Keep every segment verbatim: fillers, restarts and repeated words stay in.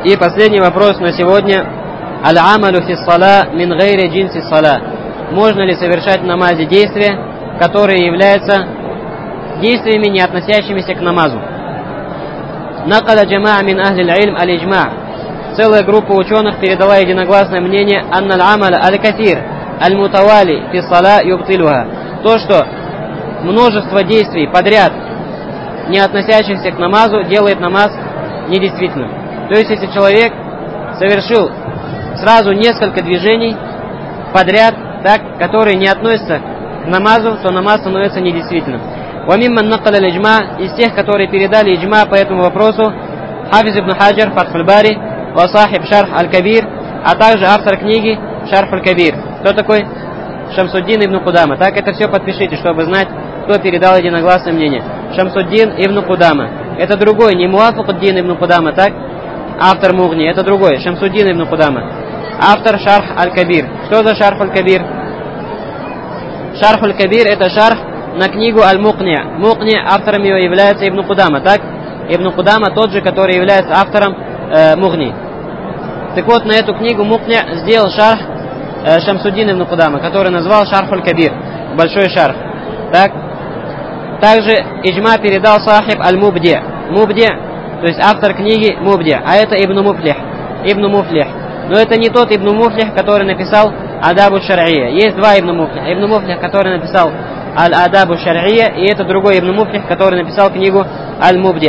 И последний вопрос на сегодня. Аль-амалу фи ссала мин гайри джинси ссала. Можно ли совершать в намазе действия, которые являются действиями, не относящимися к намазу? Накаля джамаа мин ахли аль-илм аль-иджма. Целая группа ученых передала единогласное мнение анна аль-амаля аль-кафир аль-мутавали фи ссала юбтилуха. То, что множество действий подряд, не относящихся к намазу, делает намаз недействительным. То есть, если человек совершил сразу несколько движений подряд, так, которые не относятся к намазу, то намаз становится недействительным. Вамимман накаля аль-иджма, из тех, которые передали иджма по этому вопросу, Хафиз ибн Хаджар, Фатх аль-Бари, ва сахиб Шарх аль-Кабир, а также автор книги Шарх аль-Кабир. Кто такой? Шамсуддин ибн Кудама. Так, это все подпишите, чтобы знать, кто передал единогласное мнение. Шамсуддин ибн Кудама. Это другой, не Муафакуддин ибн Кудама, так? Автор Мугни, это другой, Шамсуддин ибн Кудама. Автор Шарх аль-Кабир. Что за Шарх аль-Кабир? Шарх аль-Кабир — это шарх на книгу Аль-Мугни. Мугни, автором ее является Ибн Кудама, так? Ибн Кудама тот же, который является автором э, Мугни. Так вот, на эту книгу Мугни сделал шарх э, Шамсуддин ибн Кудама, который назвал Шарх аль-Кабир, большой шарх. Так? Также иджма передал сахиб Аль-Мубди. Мубди, то есть автор книги Мубди, а это Ибн Муфлих. Ибн Муфлих. Но это не тот Ибн Муфлих, который написал Адабу Шар'ия. Есть два Ибн Муфлиха. Ибн Муфлих, который написал Аль-Адабу Шар'ия, и это другой Ибн Муфлих, который написал книгу Аль-Мубди.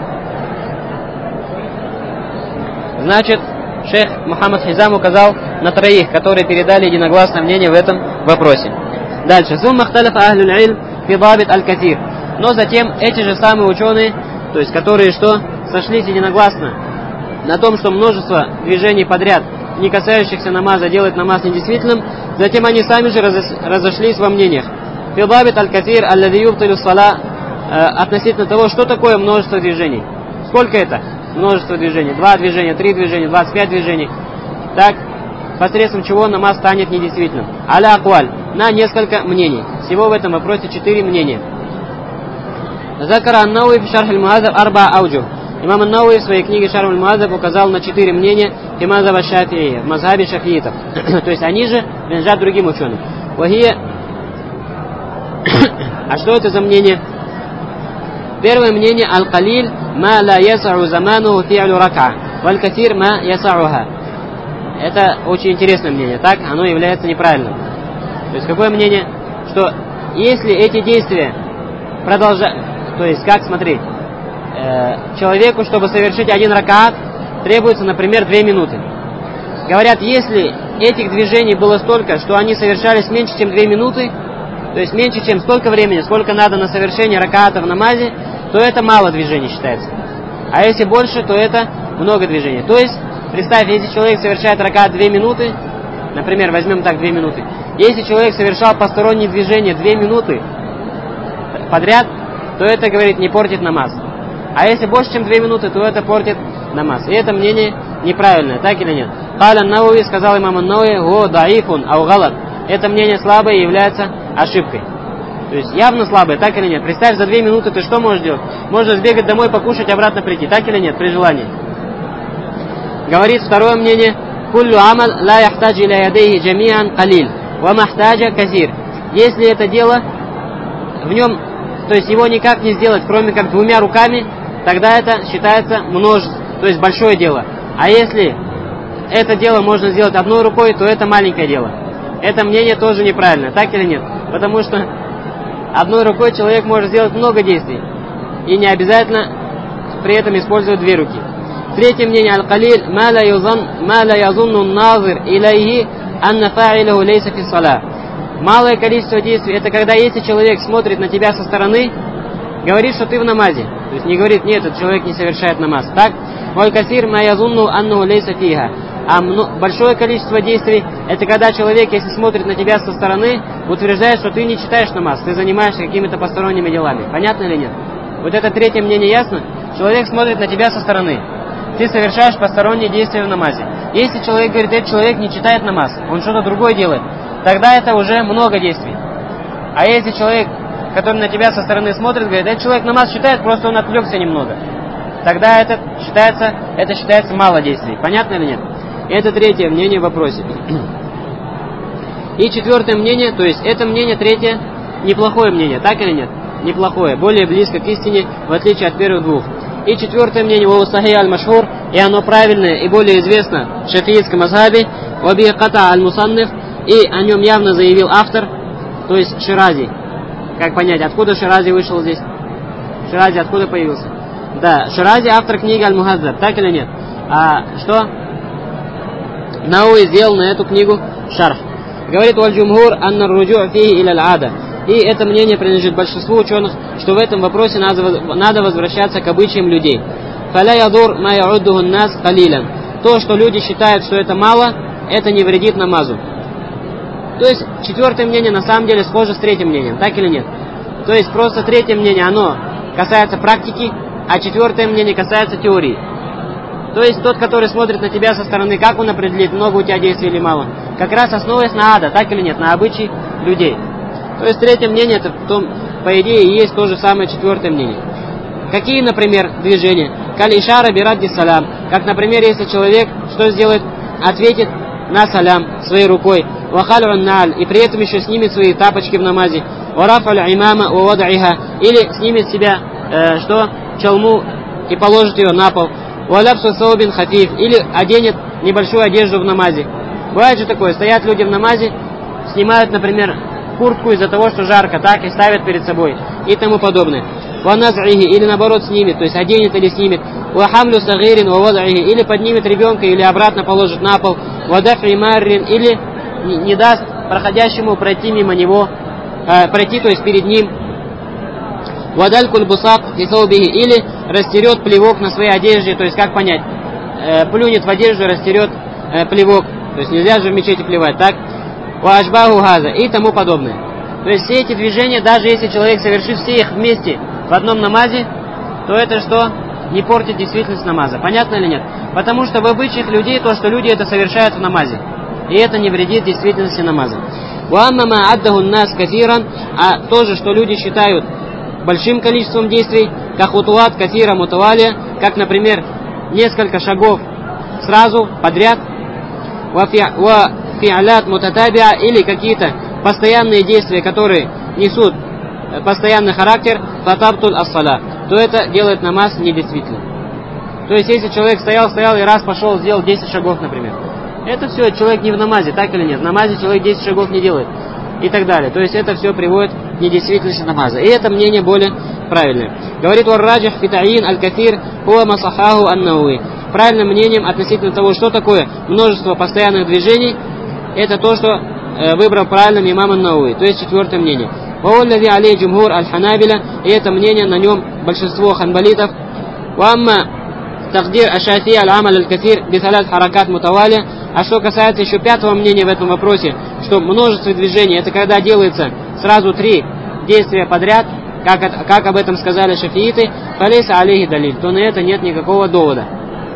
Значит, шейх Мухаммад Хизам указал на троих, которые передали единогласное мнение в этом вопросе. Дальше. Сумма хталифа ахлюль илм фи дабит аль-катир. Но затем эти же самые ученые, то есть которые что, сошлись единогласно на том, что множество движений подряд, не касающихся намаза, делает намаз недействительным, затем они сами же разошлись во мнениях. Фи дабит аль-катир аллади юбтилу ссала, относительно того, что такое множество движений. Сколько это? Множество движений. Два движения, три движения, двадцать пять движений. Так, посредством чего намаз станет недействительным. Аля акваль, на несколько мнений. Всего в этом вопросе четыре мнения. Закара ан-Науи в Шарх аль-Муазаб арба ауджу. Имам ан-Науи в своей книге Шарх аль-Муазаб указал на четыре мнения фи мазаба шафии, в мазхабе шафиитов. То есть они же принадлежат другим ученым. Вахия. А что это за мнение? Первое мнение: аль-калиль ма ла ясау заману фи'лю рак'a, валь-катир ма ясауха. Это очень интересное мнение, так? Оно является неправильным. То есть какое мнение? Что если эти действия продолжать, то есть как, смотри, э, человеку, чтобы совершить один ракаат, требуется, например, две минуты. Говорят, если этих движений было столько, что они совершались меньше, чем две минуты, то есть меньше, чем столько времени, сколько надо на совершение ракаата в намазе, то это мало движений считается. А если больше, то это много движений. То есть, представь, если человек совершает ракаат две минуты, например, возьмем так две минуты, если человек совершал посторонние движения две минуты подряд, то это, говорит, не портит намаз. А если больше, чем две минуты, то это портит намаз. И это мнение неправильное, так или нет? Каля Науи, сказал имам ан-Науи, го даифун ау галат. Это мнение слабое и является ошибкой. То есть явно слабое, так или нет? Представь, за две минуты ты что можешь делать? Можешь сбегать домой, покушать, обратно прийти, так или нет, при желании. Говорит второе мнение: куллю амал ла яхтадж иля ядейхи джамиан калиль, ва махтаджа казир. Если это дело, в нем, то есть его никак не сделать, кроме как двумя руками, тогда это считается множество, то есть большое дело. А если это дело можно сделать одной рукой, то это маленькое дело. Это мнение тоже неправильно, так или нет? Потому что одной рукой человек может сделать много действий, и не обязательно при этом использовать две руки. Третье мнение: аль-калиль ма ла язунну назир илайхи анна фа'илаху лейса фи ссала. Малое количество действий — это когда если человек смотрит на тебя со стороны, говорит, что ты в намазе. То есть не говорит: нет, этот человек не совершает намаз. Так? Валь-касир ма язунну аннаху лейса фиха. А большое количество действий — это когда человек, если смотрит на тебя со стороны, утверждает, что ты не читаешь намаз, ты занимаешься какими-то посторонними делами. Понятно или нет? Вот это третье мнение ясно? Человек смотрит на тебя со стороны, ты совершаешь посторонние действия в намазе. Если человек говорит: этот человек не читает намаз, он что-то другое делает, тогда это уже много действий. А если человек, который на тебя со стороны смотрит, говорит: этот человек намаз читает, просто он отвлекся немного, тогда это считается, это считается мало действий. Понятно или нет? Это третье мнение в вопросе. И четвертое мнение, то есть это мнение третье, неплохое мнение, так или нет? Неплохое, более близко к истине, в отличие от первых двух. И четвертое мнение, «Ва сахих аль-машхур», и оно правильное и более известно в шафиитском мазхабе, «Ва би ката аль-мусанниф», и о нем явно заявил автор, то есть Ширази. Как понять, откуда Ширази вышел здесь? Ширази откуда появился? Да, Ширази автор книги Аль-Мухаззаб, так или нет? А что? Науи сделал на эту книгу шарх. Говорит, «Валь-джумхур анна руджу' фихи иля аль-ада». И это мнение принадлежит большинству ученых, что в этом вопросе надо, надо возвращаться к обычаям людей. «Фаля ядур ма яуддуху нас калилян». То, что люди считают, что это мало, это не вредит намазу. То есть четвертое мнение на самом деле схоже с третьим мнением, так или нет? То есть просто третье мнение, оно касается практики, а четвертое мнение касается теории. То есть тот, который смотрит на тебя со стороны, как он определит, много у тебя действий или мало? Как раз основываясь на ада, так или нет, на обычаи людей. То есть третье мнение, это в том, по идее, и есть то же самое четвертое мнение. Какие, например, движения? Каль-ишара бирадди салям. Как, например, если человек что сделает? Ответит на салям своей рукой. Вахалюн наль. И при этом еще снимет свои тапочки в намазе. Варафаль имама вавад'иха. Или снимет себя, э, что? Чалму и положит ее на пол. Валяпсу саубин хафиф. Или оденет небольшую одежду в намазе. Бывает же такое, стоят люди в намазе, снимают, например, куртку из-за того, что жарко, так, и ставят перед собой, и тому подобное. Ваназ'ихи, или наоборот снимет, то есть оденет или снимет. Вахамлю сагирин вавад'ихи, или поднимет ребенка, или обратно положит на пол. Вадафи маррин, или не даст проходящему пройти мимо него, э, пройти, то есть перед ним. Вадалькуль бусак фисаубихи, или растерет плевок на своей одежде, то есть как понять, э, плюнет в одежду, растерет э, плевок, то есть нельзя же в мечети плевать, так? Ваашбаху газа и тому подобное. То есть все эти движения, даже если человек совершит все их вместе в одном намазе, то это что? Не портит действительность намаза. Понятно или нет? Потому что в обычаях людей то, что люди это совершают в намазе. И это не вредит действительности намаза. Уаммама аддаху нас кафиран, а то же, что люди считают большим количеством действий, как хутуат кафира мутавалия, как, например, несколько шагов сразу, подряд, ва фи'алят мутатабиа, или какие-то постоянные действия, которые несут постоянный характер, фатабтуль ас-сала, то это делает намаз недействительным. То есть, если человек стоял, стоял и раз пошел, сделал десять шагов, например, это все, человек не в намазе, так или нет? В намазе человек десять шагов не делает. И так далее. То есть, это все приводит к недействительности намаза. И это мнение более правильное. Говорит вар-раджих фитаин аль-кафир хуа масахаху ан-науи. Правильным мнением относительно того, что такое множество постоянных движений, это то, что э, выбрал правильным имам ан-Науи, то есть четвертое мнение. Ваулляви алей джумхур аль-ханабиля, и это мнение, на нем большинство ханбалитов. Вамма тагдир аш-шафи аль-амаль аль-кафир бисалят харакат мутавали. А что касается еще пятого мнения в этом вопросе, что множество движений, это когда делается сразу три действия подряд, как, как об этом сказали шафииты, фалейса алейхи далиль, то на это нет никакого довода.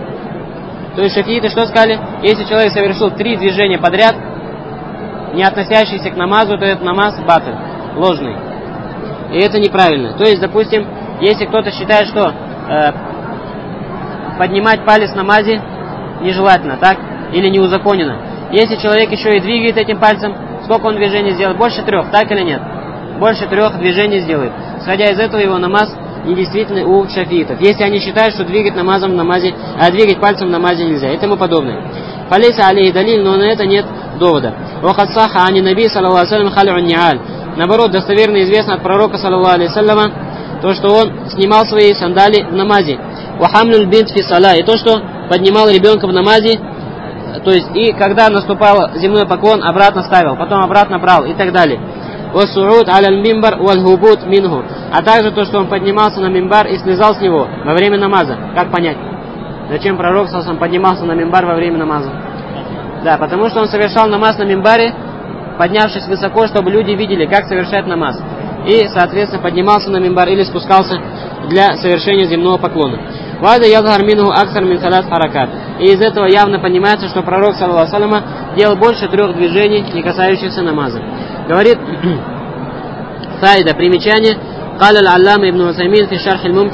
То есть шафииты что сказали? Если человек совершил три движения подряд, не относящиеся к намазу, то этот намаз батл, ложный. И это неправильно. То есть, допустим, если кто-то считает, что э, поднимать палец в намазе нежелательно, так? Или неузаконено. Если человек еще и двигает этим пальцем, сколько он движений сделает? Больше трех, так или нет? Больше трех движений сделает. Сходя из этого, его намаз недействительный у шафиитов. Если они считают, что двигать намазом в намазе, а двигать пальцем в намазе нельзя, и тому подобное. Фалейса алейхи далиль, но на это нет довода. Вахад саха ани наби саллаллаху алейхи саллям халю ниаль. Наоборот, достоверно известно от пророка саллаллаху алейхи салляма, то, что он снимал свои сандали в намазе. Вахамлюль бинт фи саля, и то, что поднимал ребенка в намазе, то есть и когда наступал земной поклон, обратно ставил, потом обратно брал и так далее. Васу'уд аляль мимбар валь-хубут минху, а также то, что он поднимался на мимбар и слезал с него во время намаза. Как понять? Зачем пророк саллаллаху поднимался на мимбар во время намаза? Да, потому что он совершал намаз на мимбаре, поднявшись высоко, чтобы люди видели, как совершать намаз. И, соответственно, поднимался на мимбар или спускался для совершения земного поклона. Вада ядхар минху аксар мин салат харакат. И из этого явно понимается, что пророк саллаллаху алейхи делал больше трех движений, не касающихся намаза. Говорит Фаида, примечание, قال العلامة ابن عثيمين في شرح الممتع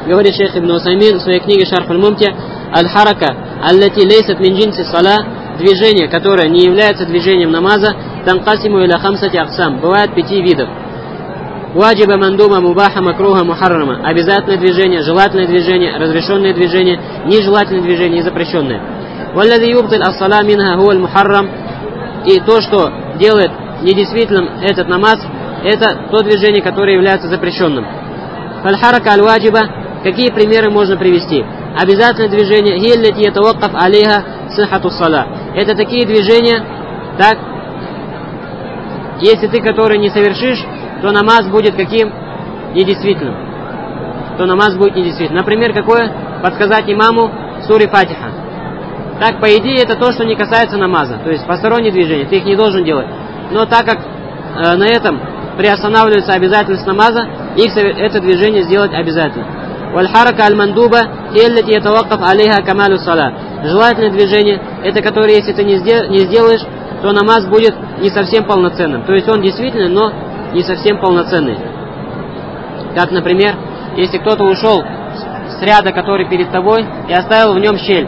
говорит шейх Ибн Усаймин в своей книге Шарх аль-Мумти: аль-харака аллати лейсат мин джинси сала, движение, которое не является движением намаза, танкасиму иля хамсати аксам, бывает пяти видов. Ваджиба, мандума, мубаха, макруха, мухаррама. Обязательное движение, желательное движение, разрешенное движение, нежелательное движение и запрещенное. Валлади юбтиль ас-сала минха хуа аль-мухаррам. И то, что делает недействительным этот намаз, это то движение, которое является запрещенным. Фаль-харака аль-ваджиба. Какие примеры можно привести? Обязательное движение. Хиллати ятаваккаф алейха сихату сала. Это такие движения, так, если ты которые не совершишь, то намаз будет каким? Недействительным. То намаз будет недействительным. Например, какое? Подсказать имаму суре Фатиха. Так, по идее, это то, что не касается намаза. То есть посторонние движения, ты их не должен делать. Но так как э, на этом приостанавливается обязательность намаза, их это движение сделать обязательно. Валь-харака аль-мандуба хиллати ятаваккаф алейха камалю сала. Желательное движение, это которое, если ты не сделаешь, то намаз будет не совсем полноценным. То есть он действительно, но не совсем полноценный. Как, например, если кто-то ушел с ряда, который перед тобой, и оставил в нем щель,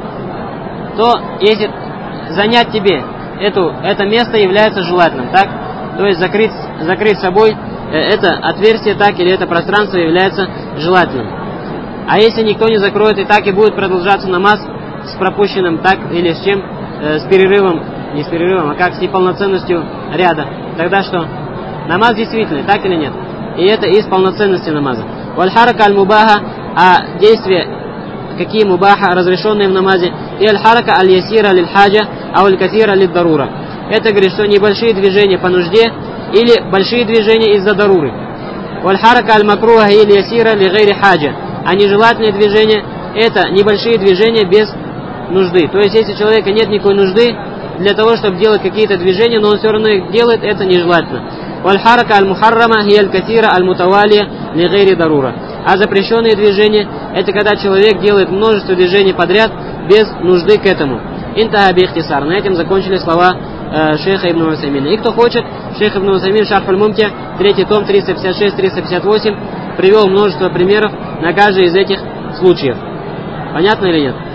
то если занять тебе эту, это место является желательным, так? То есть закрыть, закрыть собой это отверстие, так, или это пространство является желательным. А если никто не закроет, и так и будет продолжаться намаз с пропущенным, так, или с чем, э, с перерывом, не с перерывом, а как с неполноценностью ряда, тогда что? Намаз действительный, так или нет? И это из полноценности намаза. Валь-харака аль-мубаха, а действия, какие мубаха, разрешенные в намазе, и аль-харака аль-ясира лиль-хаджа, а аль-катира лиль-дарура. Это говорит, что небольшие движения по нужде, или большие движения из-за даруры. Валь-харака аль-макруха или ясира ли-гайри хаджа. А нежелательные движения, это небольшие движения без нужды. То есть, если у человека нет никакой нужды для того, чтобы делать какие-то движения, но он все равно их делает, это нежелательно. Валь-харака аль-мухаррама хия аль-катира аль-мутавалия ли гайри дарура. А запрещенные движения, это когда человек делает множество движений подряд без нужды к этому. Интаха би-ихтисар. На этом закончили слова э, шейха Ибн Усаймина. И кто хочет, шейх Ибн Усаймин, Шарх аль-Мумти, третий том, триста пятьдесят шесть триста пятьдесят восемь, привел множество примеров на каждый из этих случаев. Понятно или нет?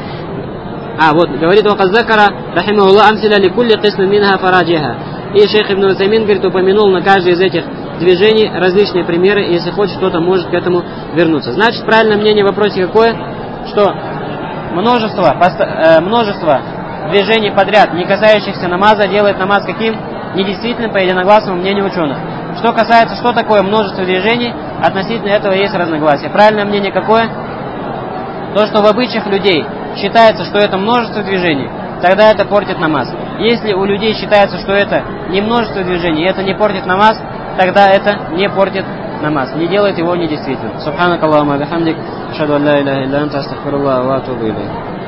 А, вот, говорит Ваказ Закара, рахимахуллах, амсиля ли кулли кисм минха фараджиха. И шейх Ибн Усаймин, говорит, упомянул на каждый из этих движений различные примеры, и если хочет, кто-то может к этому вернуться. Значит, правильное мнение в вопросе какое? Что множество, э, множество движений подряд, не касающихся намаза, делает намаз каким? Недействительным, по единогласному мнению ученых. Что касается, что такое множество движений, относительно этого есть разногласия. Правильное мнение какое? То, что в обычаях людей считается, что это множество движений, тогда это портит намаз. Если у людей считается, что это не множество движений, и это не портит намаз, тогда это не портит намаз, не делает его недействительным. Субханакаллахумма ва бихамдик, ашхаду ан ла иляха илля анта, астагфируллаха ва атубу илейх.